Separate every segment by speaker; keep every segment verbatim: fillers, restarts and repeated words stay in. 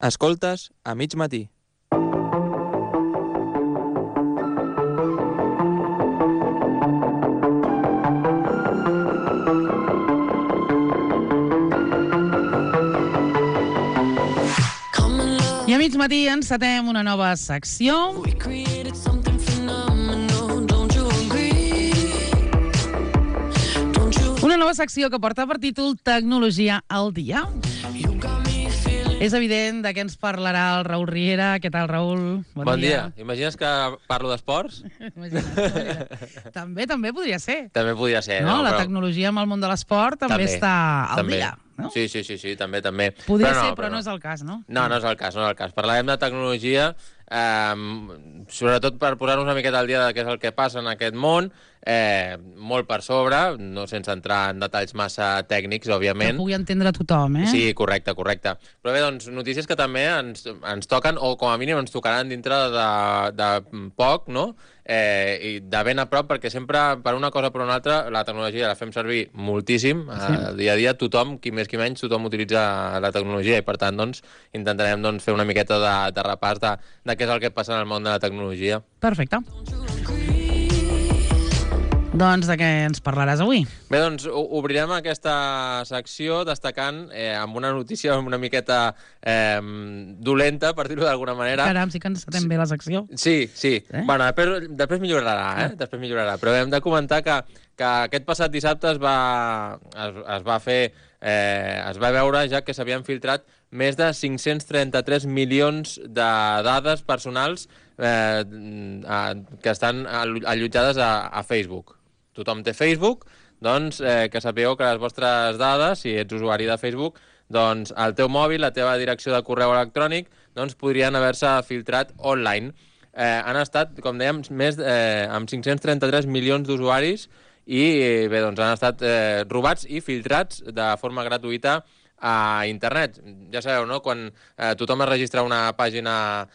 Speaker 1: Escoltes a mig matí.
Speaker 2: I a mig matí encetem una nova secció. Una nova secció que porta per títol Tecnologia al dia. És evident de què ens parlarà el Raül Riera. Què tal, Raül?
Speaker 1: Bon, bon dia. dia. Imagines que parlo d'esports?
Speaker 2: També, també podria ser.
Speaker 1: També podria ser.
Speaker 2: No,
Speaker 1: no
Speaker 2: la
Speaker 1: però...
Speaker 2: tecnologia amb el món de l'esport també, també està al
Speaker 1: també.
Speaker 2: dia. No?
Speaker 1: Sí, sí, sí, sí, també, també.
Speaker 2: Podria
Speaker 1: però no,
Speaker 2: ser, però,
Speaker 1: però
Speaker 2: no és el cas, no?
Speaker 1: No, no és el cas, no és el cas. Parlarem de tecnologia, eh, sobretot per posar-nos una miqueta al dia de què és el que passa en aquest món, eh, molt per sobre, no sense entrar en detalls massa tècnics, òbviament.
Speaker 2: Que pugui entendre tothom, eh?
Speaker 1: Sí, correcte, correcte. Però bé, doncs, notícies que també ens, ens toquen, o com a mínim ens tocaran dintre de, de poc, no?, Eh, i de ben a prop, perquè sempre, per una cosa o per una altra, la tecnologia la fem servir moltíssim, sí. eh, dia a dia, tothom, qui més qui menys, tothom utilitza la tecnologia, i per tant, doncs, intentarem doncs, fer una miqueta de, de repàs de, de què és el que passa en el món de la tecnologia.
Speaker 2: Perfecte. Doncs de què ens parlaràs avui?
Speaker 1: Bé, doncs obrirem aquesta secció destacant eh, amb una notícia una miqueta eh, dolenta, per dir-ho d'alguna manera.
Speaker 2: Caram, sí que ens setem bé la secció.
Speaker 1: Sí, sí.
Speaker 2: Eh?
Speaker 1: Bueno, després, després millorarà, eh? Ah. Després millorarà. Però hem de comentar que, que aquest passat dissabte es va, es, es va fer... Eh, es va veure ja que s'havien filtrat més de cinc-cents trenta-tres milions de dades personals eh, a, que estan allotjades a, a Facebook. Tothom té Facebook, doncs eh, que sapigueu que les vostres dades, si ets usuari de Facebook, doncs el teu mòbil, la teva direcció de correu electrònic, doncs podrien haver-se filtrat online. Eh, han estat, com dèiem, més eh, amb cinc-cents trenta-tres milions d'usuaris i bé, doncs han estat eh, robats i filtrats de forma gratuïta a internet. Ja sabeu, no?, quan eh, tothom es registra una pàgina,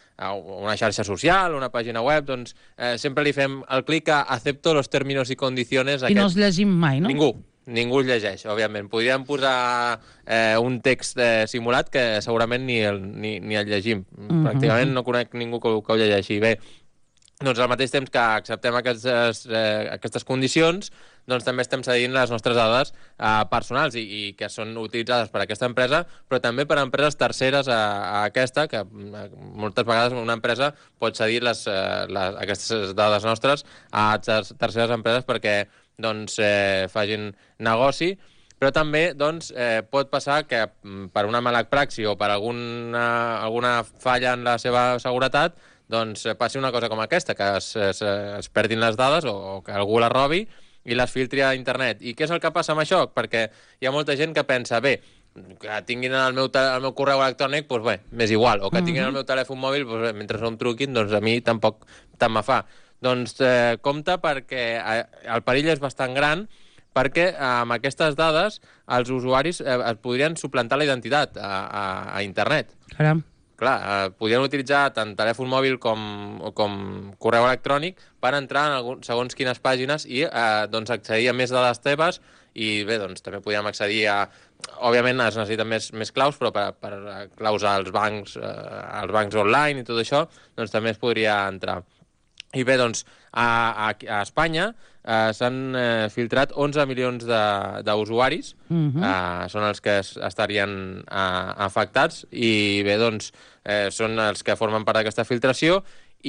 Speaker 1: una xarxa social, una pàgina web, doncs eh, sempre li fem el clic a acepto los términos y condiciones.
Speaker 2: I aquest... no els llegim mai, no?
Speaker 1: Ningú. Ningú el llegeix, òbviament. Podríem posar eh, un text eh, simulat que segurament ni el, ni, ni el llegim. Mm-hmm. Pràcticament no conec ningú que, que ho llegeixi. Bé, doncs al mateix temps que acceptem aquestes, eh, aquestes condicions, doncs també estem cedint les nostres dades eh, personals i, i que són utilitzades per aquesta empresa, però també per empreses terceres a, a aquesta, que eh, moltes vegades una empresa pot cedir les, eh, les, aquestes dades nostres a ter terceres empreses perquè doncs, eh, facin negoci, però també doncs, eh, pot passar que per una mala praxi o per alguna, alguna falla en la seva seguretat doncs passi una cosa com aquesta, que es, es, es perdin les dades o, o que algú les robi i les filtri a internet. I què és el que passa amb això? Perquè hi ha molta gent que pensa, bé, que tinguin el meu, el meu correu electrònic, doncs bé, m'és igual, o que tinguin el meu telèfon mòbil, doncs bé, mentre no em truquin, doncs a mi tampoc tant me fa. Doncs eh, compte perquè el perill és bastant gran, perquè amb aquestes dades els usuaris eh, es podrien suplantar la identitat a, a, a internet.
Speaker 2: Caram.
Speaker 1: Clar, eh, podien utilitzar tant telèfon mòbil com, com correu electrònic per entrar en algun, segons quines pàgines i eh, doncs accedir a més dades teves i bé, doncs també podíem accedir a... Òbviament es necessiten més, més claus, però per, per claus als bancs, eh, als bancs online i tot això, doncs també es podria entrar. I bé, doncs, a, a, a Espanya eh, s'han eh, filtrat onze milions d'usuaris, uh-huh. eh, són els que es, estarien eh, afectats, i bé, doncs, eh, són els que formen part d'aquesta filtració,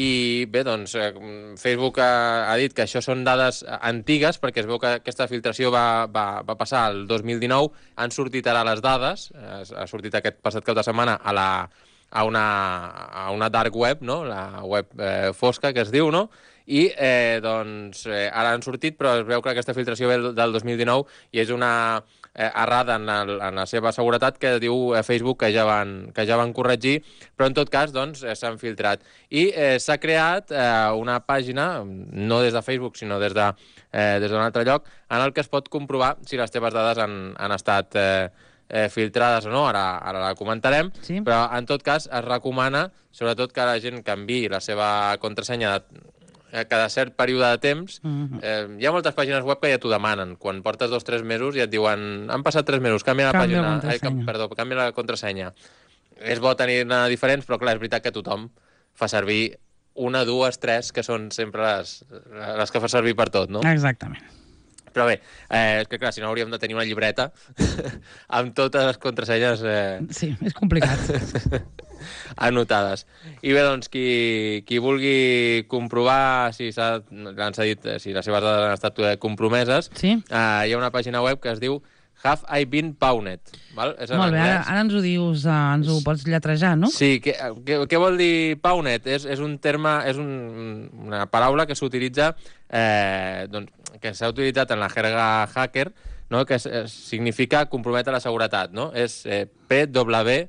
Speaker 1: i bé, doncs, eh, Facebook ha, ha dit que això són dades antigues, perquè es veu que aquesta filtració va, va, va passar el dos mil dinou, han sortit ara les dades, eh, ha sortit aquest passat cap de setmana a la... a una, a una dark web, no?, la web eh, fosca, que es diu, no?, i eh, doncs eh, ara han sortit, però es veu que aquesta filtració ve del dos mil dinou i és una eh, errada en, el, en la seva seguretat que diu eh, Facebook que ja, van, que ja van corregir, però en tot cas doncs eh, s'han filtrat. I eh, s'ha creat eh, una pàgina, no des de Facebook, sinó des de, eh, des d'un altre lloc, en el que es pot comprovar si les teves dades han, han estat... Eh, Eh, filtrades o no, ara, ara la comentarem, sí. Però en tot cas es recomana, sobretot que la gent canviï la seva contrasenya de, eh, cada cert període de temps. Mm-hmm. eh, hi ha moltes pàgines web que ja t'ho demanen. Quan portes dos o tres mesos ja et diuen han passat tres mesos, canvia la
Speaker 2: canvia
Speaker 1: pàgina,
Speaker 2: la
Speaker 1: ai, perdó, canvia la contrasenya. és bo tenir-ne diferents, però clar, és veritat que tothom fa servir una, dues, tres, que són sempre les, les que fa servir per tot, no?
Speaker 2: Exactament.
Speaker 1: Però bé, eh, que clar, si no hauríem de tenir una llibreta amb totes les contrasenyes eh...
Speaker 2: sí, és complicat.
Speaker 1: anotades. I bé, doncs, qui, qui vulgui comprovar si, dit, si les seves dades han estat compromeses,
Speaker 2: sí?
Speaker 1: eh, hi ha una pàgina web que es diu Have I Been Pwned? Val? És en
Speaker 2: Molt bé, ara,
Speaker 1: anglès.
Speaker 2: ara ens ho dius, uh, ens ho pots lletrejar, no?
Speaker 1: Sí, què, què, què vol dir Pwned? És, és un terme, és un, una paraula que s'utilitza, eh, doncs, que s'ha utilitzat en la jerga hacker, no? Que es, es, significa comprometre la seguretat, no? És eh, P W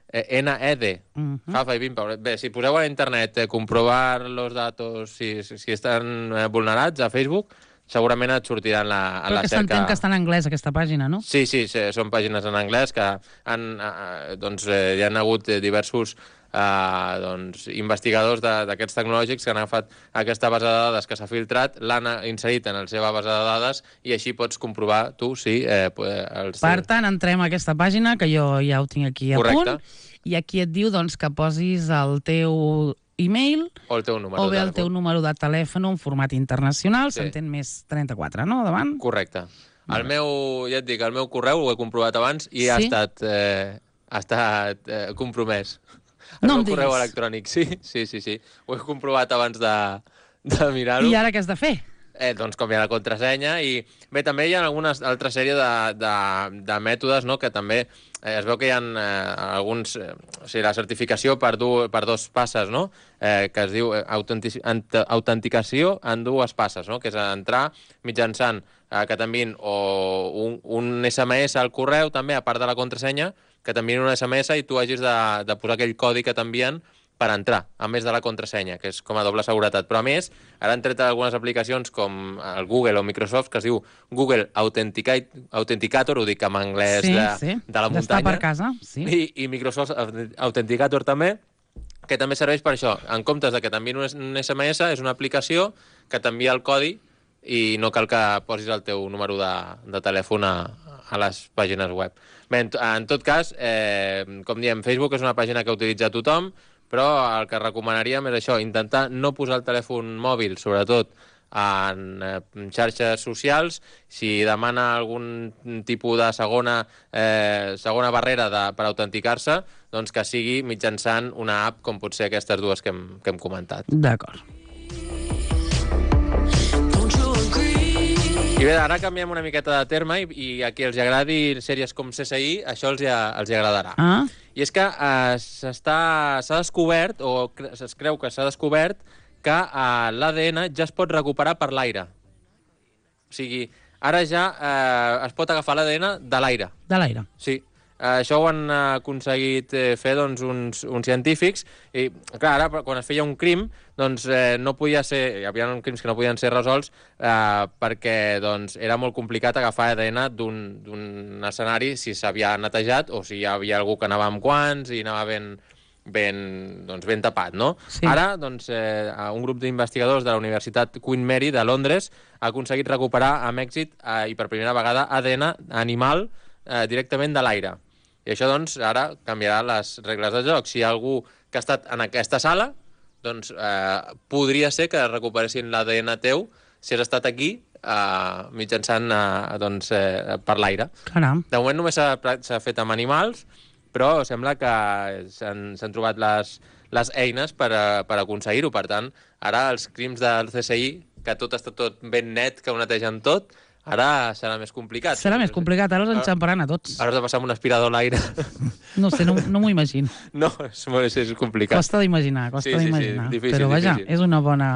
Speaker 1: N E D.
Speaker 2: Uh-huh.
Speaker 1: Have I Been Pwned. Bé, si poseu a internet eh, comprovar los datos si, si, si estan eh, vulnerats a Facebook, segurament et sortiran la, a
Speaker 2: Però
Speaker 1: la
Speaker 2: que
Speaker 1: cerca...
Speaker 2: s'entén que està en anglès, aquesta pàgina, no?
Speaker 1: Sí, sí, sí, són pàgines en anglès que han, eh, doncs, eh, hi han hagut diversos eh, doncs, investigadors d'aquests tecnològics que han agafat aquesta base de dades que s'ha filtrat, l'han inserit en la seva base de dades i així pots comprovar tu si... Eh, els...
Speaker 2: Per tant, entrem a aquesta pàgina, que jo ja ho tinc aquí a
Speaker 1: Correcte.
Speaker 2: punt, i aquí et diu doncs, que posis el teu e-mail
Speaker 1: o, el teu número
Speaker 2: o bé
Speaker 1: de
Speaker 2: el teu número de telèfon en format internacional,
Speaker 1: sí.
Speaker 2: S'entén més trenta-quatre, no, davant?
Speaker 1: Correcte. El meu, ja et dic, el meu correu ho he comprovat abans i
Speaker 2: sí?
Speaker 1: ha estat, eh, ha estat eh, compromès. El
Speaker 2: no
Speaker 1: meu correu
Speaker 2: diguis.
Speaker 1: electrònic, sí, sí, sí, sí. Ho he comprovat abans de, de mirar-ho.
Speaker 2: I ara què has de fer?
Speaker 1: Eh, doncs canviar la contrasenya i bé, també hi ha alguna altra sèrie de, de, de mètodes, no?, que també eh, es veu que hi ha eh, alguns... Eh, o sigui, la certificació per, du, per dos passes, no?, eh, que es diu eh, autentic, autenticació en dues passes, no?, que és entrar mitjançant eh, que t'enviïn o un, un S M S al correu, també, a part de la contrasenya, que t'enviïn un S M S i tu hagis de, de posar aquell codi que t'envien per entrar, a més de la contrasenya, que és com a doble seguretat. Però a més, ara han tret algunes aplicacions com el Google o Microsoft, que es diu Google Authenticator, ho dic en anglès
Speaker 2: sí,
Speaker 1: de,
Speaker 2: sí.
Speaker 1: de la muntanya.
Speaker 2: D'estar per casa, sí.
Speaker 1: I, i Microsoft Authenticator també, que també serveix per això. En comptes de que t'enviïn un S M S, és una aplicació que t'envia el codi i no cal que posis el teu número de, de telèfon a, a les pàgines web. Bé, en, en tot cas, eh, com diem, Facebook és una pàgina que utilitza tothom, però el que recomanaríem és això, intentar no posar el telèfon mòbil, sobretot en eh, xarxes socials. Si demana algun tipus de segona, eh, segona barrera de, per autenticar-se, doncs que sigui mitjançant una app com pot ser aquestes dues que hem, que hem comentat.
Speaker 2: D'acord.
Speaker 1: I bé, ara canviem una miqueta de terme i, i a qui els agradi sèries com C S I, això els, els agradarà.
Speaker 2: Ah.
Speaker 1: I és que eh, s'ha descobert, o es creu que s'ha descobert, que eh, l'A D N ja es pot recuperar per l'aire. O sigui, ara ja eh, es pot agafar l'A D N de l'aire.
Speaker 2: De l'aire.
Speaker 1: Sí. Uh, això ho han aconseguit eh, fer doncs, uns, uns científics i, clar, ara quan es feia un crim doncs eh, no podia ser, hi havia crims que no podien ser resolts eh, perquè doncs, era molt complicat agafar A D N d'un escenari si s'havia netejat o si hi havia algú que anava amb guants i anava ben, ben, doncs, ben tapat, no?
Speaker 2: Sí.
Speaker 1: Ara, doncs, eh, un grup d'investigadors de la Universitat Queen Mary de Londres ha aconseguit recuperar amb èxit eh, i per primera vegada A D N animal eh, directament de l'aire. I això, doncs, ara canviarà les regles del joc. Si hi ha algú que ha estat en aquesta sala, doncs eh, podria ser que recuperessin l'A D N teu si has estat aquí eh, mitjançant eh, doncs, eh, per l'aire.
Speaker 2: Caram.
Speaker 1: De moment només s'ha fet amb animals, però sembla que s'han trobat les, les eines per, a, per aconseguir-ho. Per tant, ara els crims del C S I, que tot està tot ben net, que ho netegen tot, ara serà més complicat.
Speaker 2: Serà més complicat, ara els enxamparan a tots.
Speaker 1: Ara has de passar amb un aspirador a l'aire.
Speaker 2: No sé, no, no m'ho imagino.
Speaker 1: No, és, molt, és complicat.
Speaker 2: Costa d'imaginar, costa
Speaker 1: sí, sí,
Speaker 2: d'imaginar.
Speaker 1: Sí, difícil,
Speaker 2: però vaja,
Speaker 1: difícil.
Speaker 2: És una bona...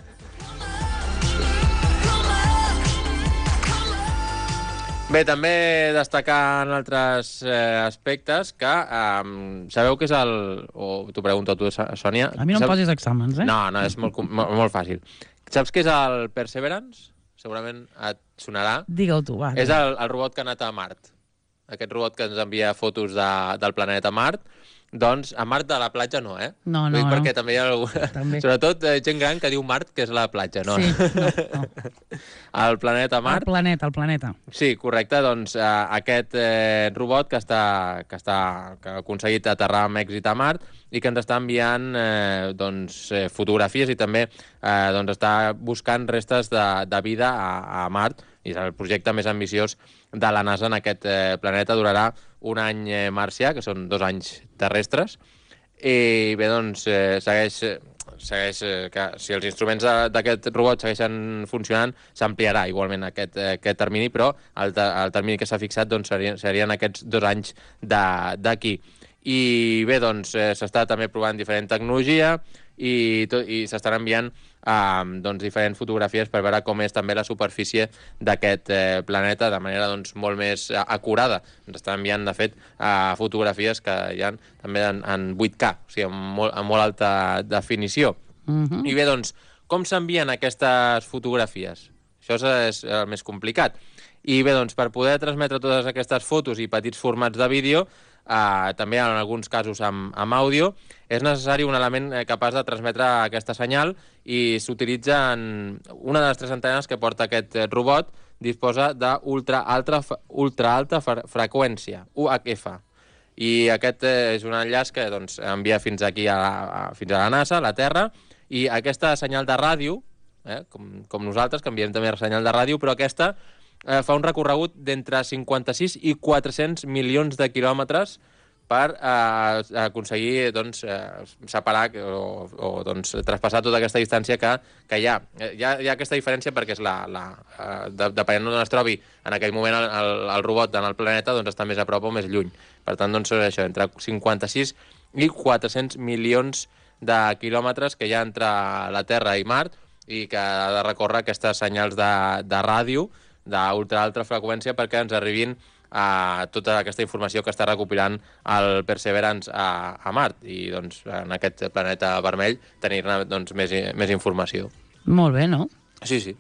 Speaker 1: Bé, també destacar en altres eh, aspectes que eh, sabeu que és el... O t'ho pregunto a tu, Sònia.
Speaker 2: A mi no em
Speaker 1: Sap...
Speaker 2: posis exàmens, eh?
Speaker 1: No, no, és molt, molt, molt fàcil. Saps què és el Perseverance? Segurament et sonarà.
Speaker 2: Digue-ho tu, va.
Speaker 1: És el, el robot que ha anat a Mart. Aquest robot que ens envia fotos de, del planeta Mart. doncs a Mart de la platja no, eh?
Speaker 2: No, no,
Speaker 1: Dic
Speaker 2: no.
Speaker 1: perquè també hi ha algú...
Speaker 2: També.
Speaker 1: Sobretot eh, gent gran que diu Mart, que és la platja, no?
Speaker 2: Sí, no, no.
Speaker 1: El planeta Mart.
Speaker 2: El planeta, el planeta.
Speaker 1: Sí, correcte. Doncs eh, aquest eh, robot que està, que està que ha aconseguit aterrar amb èxit a Mart i que ens està enviant eh, doncs, eh, fotografies i també eh, doncs està buscant restes de, de vida a, a Mart, i és el projecte més ambiciós de la NASA en aquest eh, planeta. Durarà un any eh, marcià, que són dos anys terrestres, i bé, doncs, eh, segueix, segueix eh, que si els instruments d'aquest robot segueixen funcionant, s'ampliarà igualment aquest, eh, aquest termini, però el, el termini que s'ha fixat doncs, serien, serien aquests dos anys d'aquí. I bé, doncs, eh, s'està també provant diferent tecnologia i, tot, i s'estan enviant eh, doncs, diferents fotografies per veure com és també la superfície d'aquest eh, planeta de manera doncs, molt més eh, acurada. Ens estan enviant, de fet, eh, fotografies que hi ha també en, en vuit K, o sigui, amb molt, amb molt alta definició.
Speaker 2: Uh-huh.
Speaker 1: I bé, doncs, com s'envien aquestes fotografies? Això és, és el més complicat. I bé, doncs, per poder transmetre totes aquestes fotos i petits formats de vídeo, Uh, també en alguns casos amb, amb àudio, és necessari un element capaç de transmetre aquesta senyal i s'utilitza en una de les tres antenes que porta aquest robot, disposa d'ultra alta, ultra alta freqüència, U H F. I aquest és un enllaç que doncs, envia fins aquí a la, a, fins a la NASA, a la Terra, i aquesta senyal de ràdio, eh, com, com nosaltres, que enviem també la senyal de ràdio, però aquesta Eh, fa un recorregut d'entre cinquanta-sis i quatre-cents milions de quilòmetres per eh, aconseguir doncs, eh, separar o, o doncs, traspassar tota aquesta distància que, que hi ha. Hi ha. Hi ha aquesta diferència perquè és la, la, eh, de, depenent d'on es trobi en aquell moment el, el, el robot en el planeta, doncs està més a prop o més lluny. Per tant, doncs, això, entre cinquanta-sis i quatre-cents milions de quilòmetres que hi ha entre la Terra i Mart i que ha de recórrer aquestes senyals de, de ràdio d'ultra alta freqüència perquè ens arribin a tota aquesta informació que està recopilant el Perseverance a, a Mart i doncs, en aquest planeta vermell tenir-ne doncs, més, més informació.
Speaker 2: Molt bé, no?
Speaker 1: Sí, sí.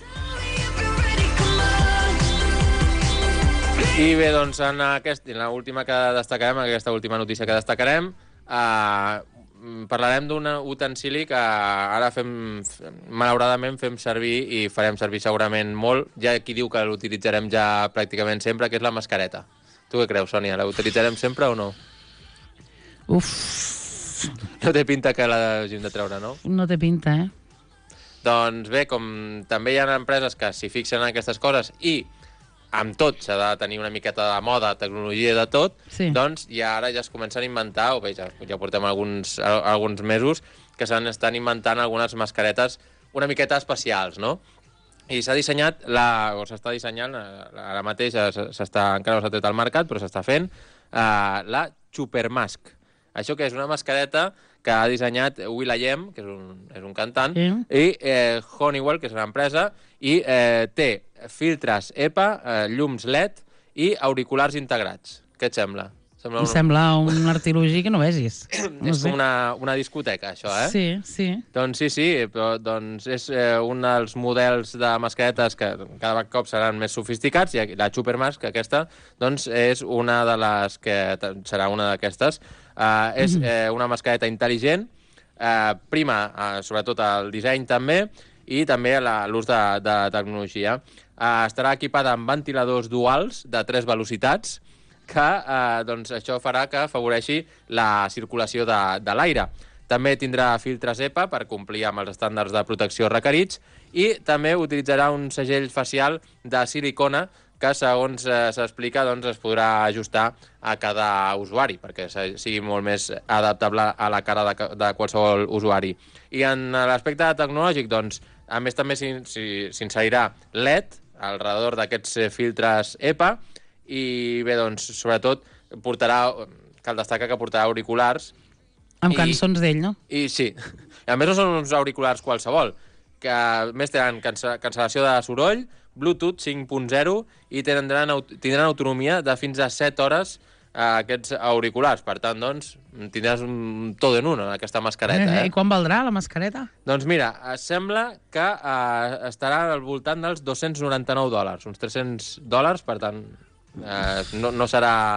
Speaker 1: I bé, doncs, en, aquest, en l'última que destacarem, aquesta última notícia que destacarem, eh, parlarem d'un utensili que ara fem, malauradament fem servir i farem servir segurament molt. Hi ha qui diu que l'utilitzarem ja pràcticament sempre, que és la mascareta. Tu què creus, Sònia? La utilitzarem sempre o no?
Speaker 2: Uf.
Speaker 1: No té pinta que l'hagin de treure, no?
Speaker 2: No té pinta, eh?
Speaker 1: Doncs bé, com també hi ha empreses que s'hi fixen en aquestes coses i amb tot s'ha de tenir una miqueta de moda, tecnologia de tot, sí. Doncs i ara ja es comencen a inventar, o bé, ja, ja portem alguns, alguns mesos, que s'estan inventant algunes mascaretes una miqueta especials, no? I s'ha dissenyat, la, o s'està dissenyant, ara mateix s'està, encara no s'ha tret al mercat, però s'està fent, uh, la Supermask. Això que és una mascareta que ha dissenyat Will.i.am, que és un, és un cantant, sí. I eh, Honeywell, que és una empresa, i eh, té filtres E P A, eh, llums L E D i auriculars integrats. Què et sembla?
Speaker 2: Sembla un... Em sembla un artilugi que no vegis. No
Speaker 1: és
Speaker 2: sé.
Speaker 1: com una, una discoteca, això, eh?
Speaker 2: Sí, sí.
Speaker 1: Doncs sí, sí, però doncs és eh, un dels models de mascaretes que cada cop seran més sofisticats, i la Supermask, aquesta, doncs és una de les que serà una d'aquestes. Uh, és eh, una mascareta intel·ligent, eh, prima, eh, sobretot el disseny també, i també l'ús de, de tecnologia. Uh, estarà equipada amb ventiladors duals de tres velocitats, que eh, doncs això farà que afavoreixi la circulació de, de l'aire. També tindrà filtres E P A per complir amb els estàndards de protecció requerits i també utilitzarà un segell facial de silicona que, segons eh, s'explica, doncs, es podrà ajustar a cada usuari perquè sigui molt més adaptable a la cara de, de qualsevol usuari. I en l'aspecte tecnològic, doncs, a més també s'inserirà L E D al redor d'aquests filtres E P A i bé, doncs, sobretot portarà, cal destacar que portarà auriculars
Speaker 2: amb i, cançons d'ell, no?
Speaker 1: I sí, a més no són uns auriculars qualsevol, que a més tenen cancel·lació de soroll, Bluetooth cinc punt zero i tindran, tindran autonomia de fins a set hores a aquests auriculars. Per tant, doncs, tindràs un tot en un en aquesta mascareta. Eh?
Speaker 2: Eh? I quan valdrà la mascareta?
Speaker 1: Doncs mira, sembla que eh, estarà al voltant dels dos-cents noranta-nou dòlars, uns tres-cents dòlars, per tant, eh, no, no serà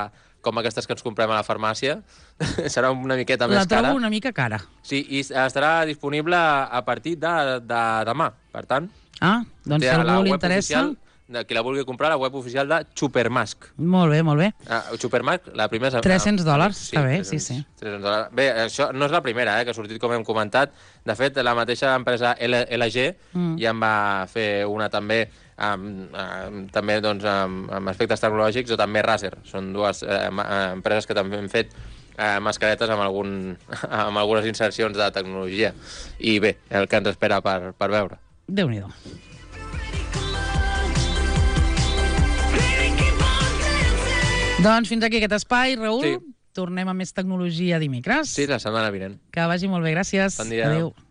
Speaker 1: com aquestes que ens comprem a la farmàcia. Serà una miqueta més
Speaker 2: La
Speaker 1: cara.
Speaker 2: trobo una mica cara.
Speaker 1: Sí, i estarà disponible a partir de, de demà, per tant.
Speaker 2: Ah, doncs
Speaker 1: té
Speaker 2: si
Speaker 1: a la
Speaker 2: algú li
Speaker 1: web
Speaker 2: interessa...
Speaker 1: oficial, de qui la vulgui comprar, la web oficial de Supermask.
Speaker 2: Molt bé, molt bé.
Speaker 1: Ah, Supermask, la primera...
Speaker 2: tres-cents dòlars,
Speaker 1: sí,
Speaker 2: està bé,
Speaker 1: tres-cents,
Speaker 2: sí, sí.
Speaker 1: tres-cents dòlars. Bé, això no és la primera, eh, que ha sortit, com hem comentat. De fet, la mateixa empresa L G mm. ja en va fer una també, amb, amb, també doncs, amb, amb aspectes tecnològics, o també Razer. Són dues eh, empreses que també han fet eh, mascaretes amb, algun, amb algunes insercions de tecnologia. I bé, el que ens espera per, per veure.
Speaker 2: Déu-n'hi-do. Doncs fins aquí aquest espai, Raül.
Speaker 1: Sí.
Speaker 2: Tornem a més tecnologia dimecres.
Speaker 1: Sí, la setmana vinent.
Speaker 2: Que vagi molt bé, gràcies.
Speaker 1: Bon dia.
Speaker 2: Adéu.